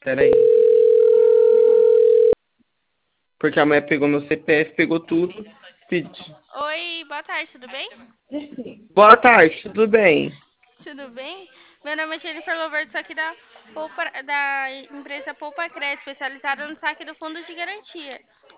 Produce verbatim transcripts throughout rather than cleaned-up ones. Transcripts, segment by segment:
Peraí. Porque a mulher pegou meu C P F, pegou tudo. Pedi. Oi, boa tarde, tudo bem? Boa tarde, tudo bem? Tudo bem? Meu nome é Jennifer Lover, sou aqui da, Poupa, da empresa Poupa Crédito, especializada no saque do fundo de garantia.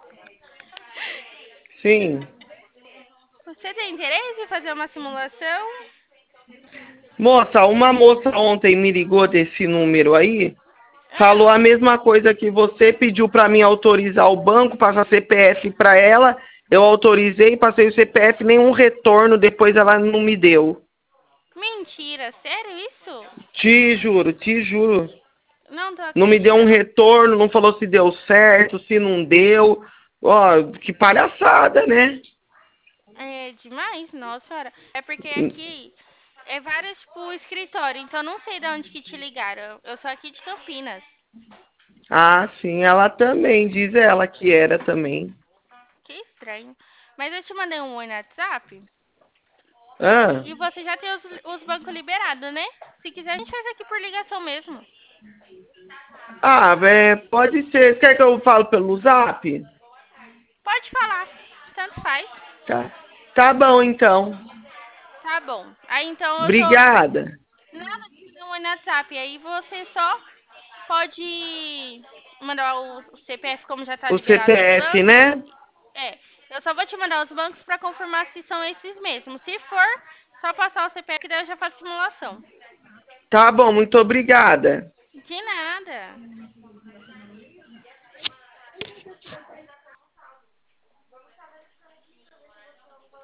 Sim. Você tem interesse em fazer uma simulação? Moça, uma moça ontem me ligou desse número aí, falou Ah, a mesma coisa que você, pediu para mim autorizar o banco, passar C P F para ela, eu autorizei, passei o C P F, nenhum retorno, depois ela não me deu. mentira, sério isso? Te juro, te juro. Não tô Não me deu um acreditando. retorno, não falou se deu certo, se não deu. Ó, que palhaçada, né? É demais, nossa senhora. É porque aqui é vários, tipo, escritório, então eu não sei de onde que te ligaram. Eu sou aqui de Campinas. Ah, sim, ela também, diz ela que era também. Que estranho. Mas eu te mandei um oi no WhatsApp Ah, e você já tem os, os bancos liberados, né? Se quiser, a gente faz aqui por ligação mesmo. ah é, pode ser. Quer que eu fale pelo zap? Pode falar, tanto faz. Tá, tá bom, então. Tá bom. Aí então eu tô. Obrigada. Nada de fazer um oi no WhatsApp. Aí você só pode mandar o o C P F como já tá O liberado os C P F, bancos. né? É, eu só vou te mandar os bancos pra confirmar se são esses mesmos. Se for, só passar o C P F que daí eu já faço simulação. Tá bom, muito obrigada. De nada.